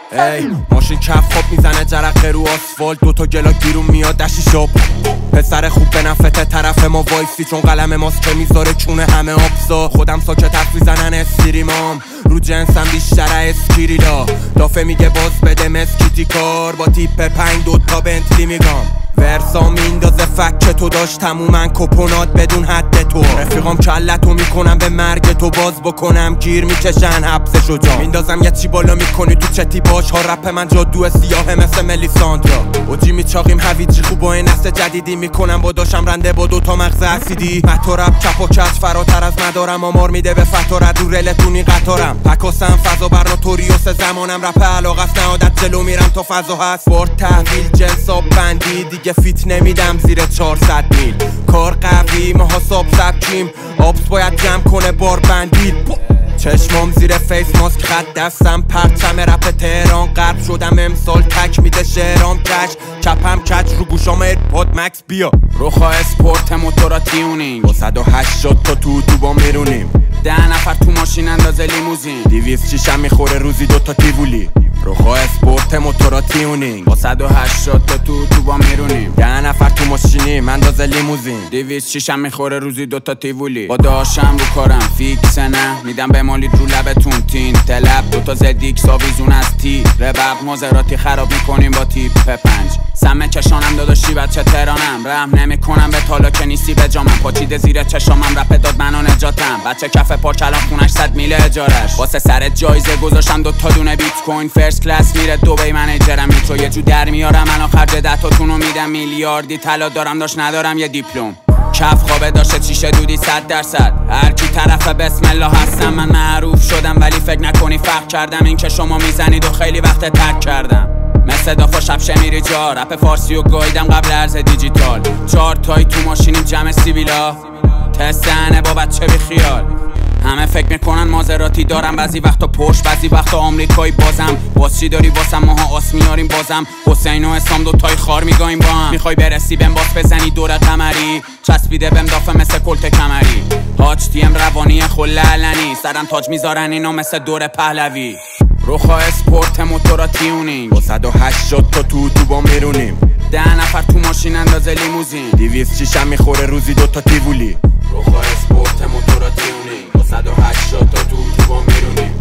ای ماشین کف خواب میزنه جرقه رو آسفالت، دوتا گلا گیرون میاد دشی شب. پسر خوب به نفته طرف ما وایسی، چون قلم ماست که میذاره چونه همه آبزا. خودم ساکت حرف میزنن استریمام، رو جنسم بیشتره اسکیریلا. دافه میگه باز بده مسکیتی کار، با تیپ 5 دوتا بنتلی میگم. ورسا میندازه فک تو داشت تمومن کپونات بدون حد تو. رفیقام کلتو میکنم به مرگ تو، باز بکنم گیر میکشن حبسشو جا. میندازم یه چی بالا میکنی تو چتی باش ها. رپ من جادو سیاه مثل ملیساندرا. اوجی میچاقیم هویجی خوب با این نسل جدیدی میکنم با داشم رنده با دوتا مغز اسیدی. متو رپ چپ و کج فراتر از مدارم، آمار میده به فتارت رو رلتونی قطارم. پکاسم فضا برناتوریوس زمانم، رپ علاقه است نهادت جلو میرم تا فضا هست. برد تحویل جنساب بندی دیگه فیت نمیدم زیر 400 میل. کار قوی ماها ساب سبکیم، آبس باید جمع کنه بار بندیل. چشمام زیر فیس ماسک خط دستم پرچم رپ تهران. غرب شدم امسال تک میده شهرام کش. چپم کچ رو گوشام ایرپاد مکس بیا. روخا اسپورت موتورا تیونینگ با 180 تا تو با میرونیم. 10 نفر تو ماشین اندازه لیموزین. 206 هم میخوره روزی دوتا تیوولی. روخا اسپورت موتورا تیونینگ با 180 تا تو با میرونیم. 10 نفر تو ماشینیم اندازه لیموزین. 206 هم میخوره روزی دوتا تیوولی. با داشتم رو کارم فیکس نه، میدم به مالید رو لبتون تین تلب. دوتا زدیک ساویزون از تی ربب مازراتی خراب میکنیم با تیپ 5. سمه چشانم داداشی بچه ترانم، رحم نمیکنم به تالا که نیستی به جامم. پاچیده زیر چشامم رپ داد منو نجاتم. بچه کف پارک الان خونش 100 میل اجارش. واسه سر جایزه گذاشتم دوتا دونه بیت کوین. فرست کلاس میره دبی منیجرم میترو یه جو در میارم. الان خرج 10 تاتونو میدم میلیاردی طلا دارم داشت ندارم یه دیپلم. کف خوابه داشته چیشه دودی 100%. هر کی طرف بسم الله هستم من معروف شدم، ولی فکر نکنی فرق کردم. این که شما میزنید و خیلی وقت ترک کردم. مثل دافا شب شمیری جا رپ فارسی و گایدم قبل ارز دیجیتال. 4 تایی تو ماشینیم جمع سیبیلا، تستنه با بچه بی خیال. همه فکر میکنن مازراتی دارم، بعضی وقتا پشت بعضی وقتا آمریکایی. بازم باز چی داری واسم ماها آس میاریم بازم. حسین و اسلام دوتای خار میگایم با هم. میخوای برسی بهم باز بزنی دور قمری، چسبیده بهم دافه مثل کلت کمری. هاچ تیم روانی خلالنی، سرم تاج میذارن اینا مثل دور پهلوی. روخا اسپورت موتورا تیونینگ با 180 تا تو با میرونیم. 10 نفر تو ماشین اندازه لیموزین. 206 هم میخوره روزی دوتا تیوولی. روخا اسپورت موتورا تیونینگ با 180 تا تو با میرونیم.